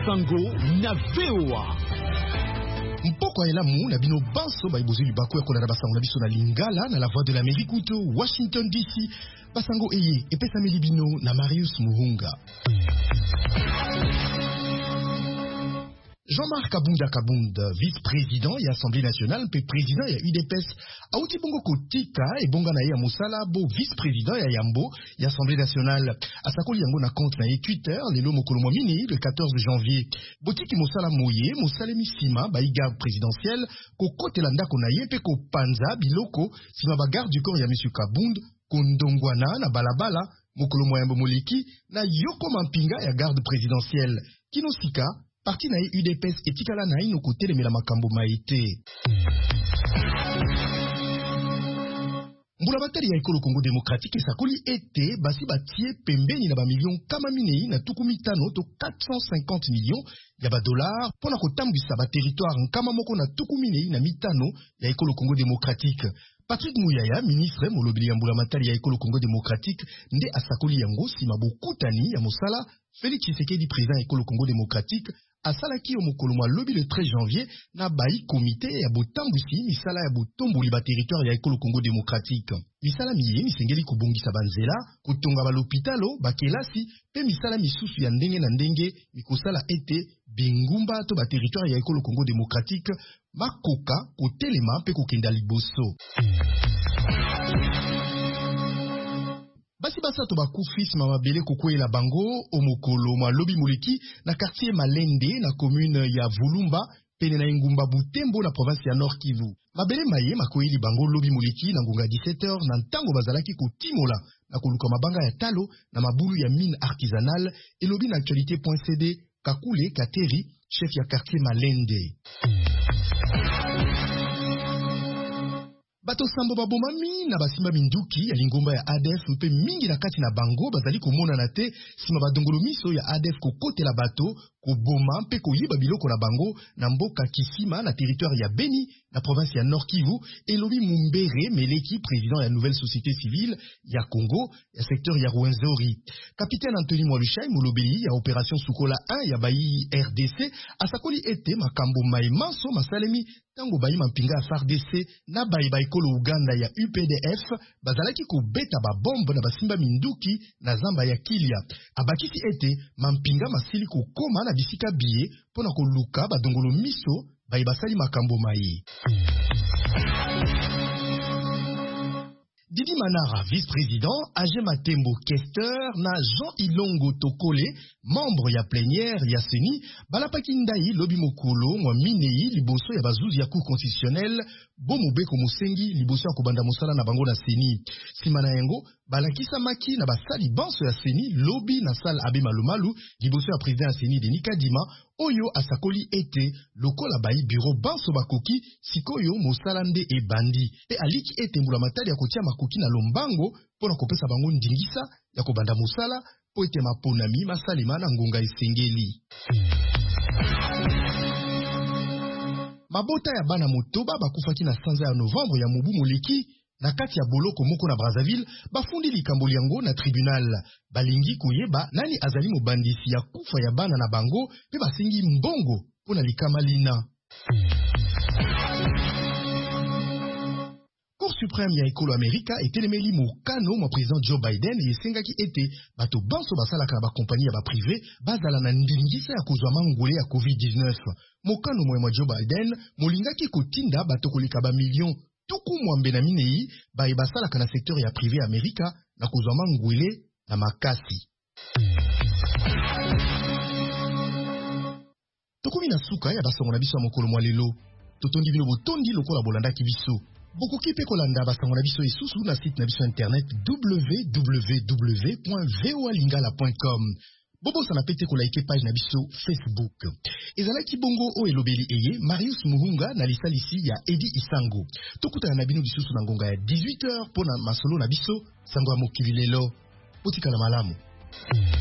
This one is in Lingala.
Sango na VOA. Mpoko ya lamu na bino banso baibozi libako ya kolanda basango na biso na Lingala na la voix de l'Amérique ou Washington DC. Basango eye epesa melibino na Marius Muhunga. Jean-Marc Kabunda, vice-président et Assemblée nationale, puis président et UDPS, a outi bongo kotika et bonga na ya musala bo vice-président et Yambo et Assemblée nationale. A sakoli yango na compte na Twitter, lelo mokolo mini le 14 janvier. Botiki musala moye, musale misima ba iga présidentiel ko kote landa konaye pe ko panza biloko sima ba garde du corps ya monsieur Kabunda kondongwana na balabala mokolo moyambo moliki na yoko mampinga ya garde présidentielle. Kinosika parti na UDPS etikala na ino kotelemela makambo maite. Mbula batali ya ekolo Congo démocratique esakoli ete basi batie pembeni na ba million kama minei na tuku mitano to 450 millions ya ba dollars pona kotambwisa ba territoire nkama moko na tuku minei na mitano ya ekolo Congo démocratique. Patrick Mouyaya, ministre molobili ya mbula matali ya ekolo Congo démocratique, nde asakoli yango sima bokutani ya mosala Félix Tshisekedi président ekolo Congo démocratique asalaki yo mokolo lobi le 13 janvier na bai comité ya botambwisi misala ya botomboli ba territoire ya ekolo Congo démocratique. Misala miye misengeli kobongisa banzela, kotonga ba l'hôpitalo, ba kelasi, pe misala misusu ya ndenge na ndenge mikosala ete bingumba to ba territoire ya ekolo Congo démocratique makoka kotelema pe kokenda liboso. Basi basato bakufis mamabele kokwela bango omokolo lobi moleki na quartier Malende na commune ya Vulumba pene na Ngumba Butembo na province ya Nord Kivu. Mabele maye makoyeli bango lobi moleki na ngonga 17h na ntango bazalaki kotimola na koluka mabanga ya talo na mabulu ya mine artisanale elobi na actualité.cd Kakule Kateri, chef ya quartier Malende. Bato sambo babomami na basimba minduki ya lingomba ya ADF mpe mingi na kati na bango bazali komona na te sima badongolo miso ya ADF kokotela bato koboma mpe koyiba biloko na bango na mboka Kisima na territoire ya Beni na province ya Nord Kivu elobi Mumbere Meleki président ya nouvelle société civile ya Congo ya secteur ya Rwenzori. Capitaine Anthony Mwalushai molobeli ya opération Sukola 1 ya bayi RDC asakoli ete makambo maimanso masalemi tango bayi mampinga ya FARDC na bayi baikolo Uganda ya UPDF bazalaki kobeta babombe na basimba minduki na zamba ya Kilia. Abakisi ete mampinga masili kokoma na bisika biye pona koluka badongolo miso bayi basali makambo mai. Didi Manara, vice-président, Age Matembo, questeur, na Jean Ilongo Tokole, membre ya plénière ya Seni, balapaki ndai lobi mokolo mwa minei liboso ya bazuzi ya cour constitutionnelle, bomobeko musengi liboso ya kobanda mosala na bango na Seni. Simana yango, balakisa maki na basali banso ya Seni, lobi na sal abe malumalu, liboso ya président ya Seni Denis Kadima, oyo asakoli ete lokola bayi bureau banso bakoki sikoyo mosala nde ebandi pe aliki ete mbula matali ya kotia makoki na lombango pona kopesa bango ndingisa ya kobanda mosala po ete maponami masalema na ngonga esengeli. Mabota ya bana motoba bakufaki na sanza ya novembre ya mobu moleki na kati ya boloko moko na Brazzaville bafundi likambo yango na tribunal balingi koyeba nani azali mobandisi ya kufa ya bana na bango pe basengi mbongo pona likama lina. Cour suprême ya ekolo Amerika etelemeli mokano mwa président Joe Biden esengaki ete bato banso basalaka na bakompani ya baprivé bazala na ndingisa ya kozwa mangole ya COVID-19. Mokano mwa Joe Biden molingaki kotinda bato koleka ba million tuku mwambe na minei baye basalaka na secteur ya privé Amerika na kozwa mangwele na makasi. Tokumi na suka ya basango na biso ya mokolo mwa lelo. Totondi bino botondi lokola bolandaki biso. Bokoki pe kolanda basango na biso esusu na site na biso internet www.voalingala.com. Bobo sana pete kolaike page na biso Facebook. Ezalaki bongo o elobeli eye Marius Muhunga na lisalisi ya Edi Isango. Tokutana na bino bisusu na ngonga ya 18h pona masolo na biso sango ya mokili lelo. Botika na malamu.